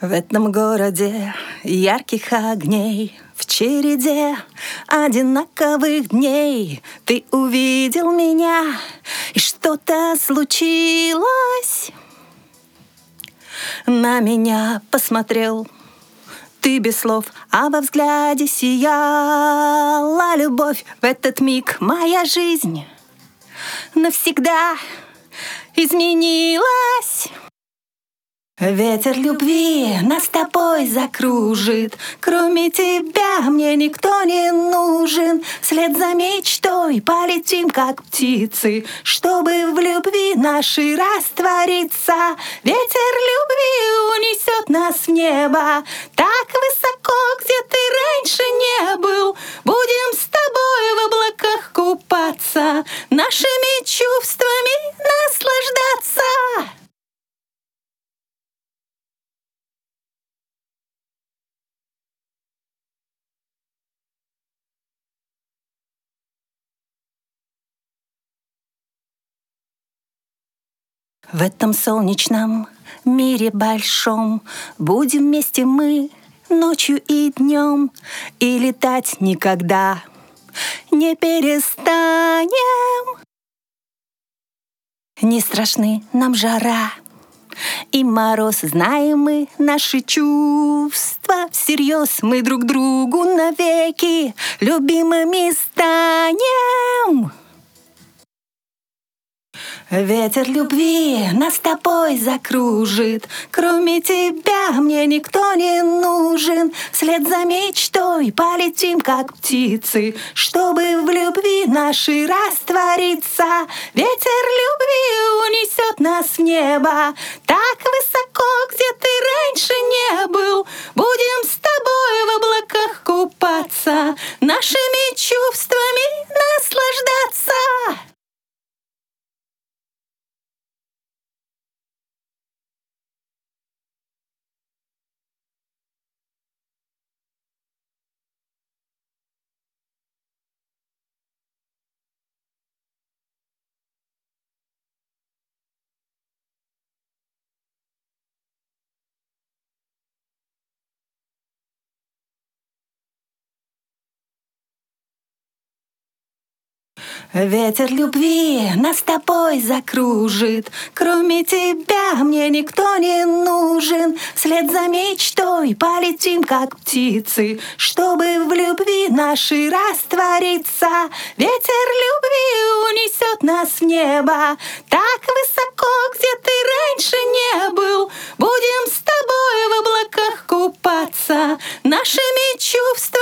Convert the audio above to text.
В этом городе ярких огней, в череде одинаковых дней ты увидел меня, и что-то случилось. На меня посмотрел ты без слов, а во взгляде сияла любовь. В этот миг моя жизнь навсегда изменилась. Ветер любви нас с тобой закружит, кроме тебя мне никто не нужен. Вслед за мечтой полетим, как птицы, чтобы в любви нашей раствориться. Ветер любви унесет нас в небо, так высоко, где ты раньше не был. Будем с тобой в облаках купаться, нашими чувствами наслаждаться. В этом солнечном мире большом будем вместе мы ночью и днем, и летать никогда не перестанем. Не страшны нам жара и мороз, знаем мы наши чувства. Всерьез мы друг другу навеки любимыми станем. Ветер любви нас с тобой закружит, кроме тебя мне никто не нужен. Вслед за мечтой полетим, как птицы, чтобы в любви нашей раствориться. Ветер любви унесет нас в небо, так высоко, где ты раньше не был. Будем с тобой в облаках купаться, нашими чувствами наслаждаться. Ветер любви нас с тобой закружит, кроме тебя мне никто не нужен. Вслед за мечтой полетим, как птицы, чтобы в любви нашей раствориться. Ветер любви унесет нас в небо, так высоко, где ты раньше не был. Будем с тобой в облаках купаться, нашими чувствами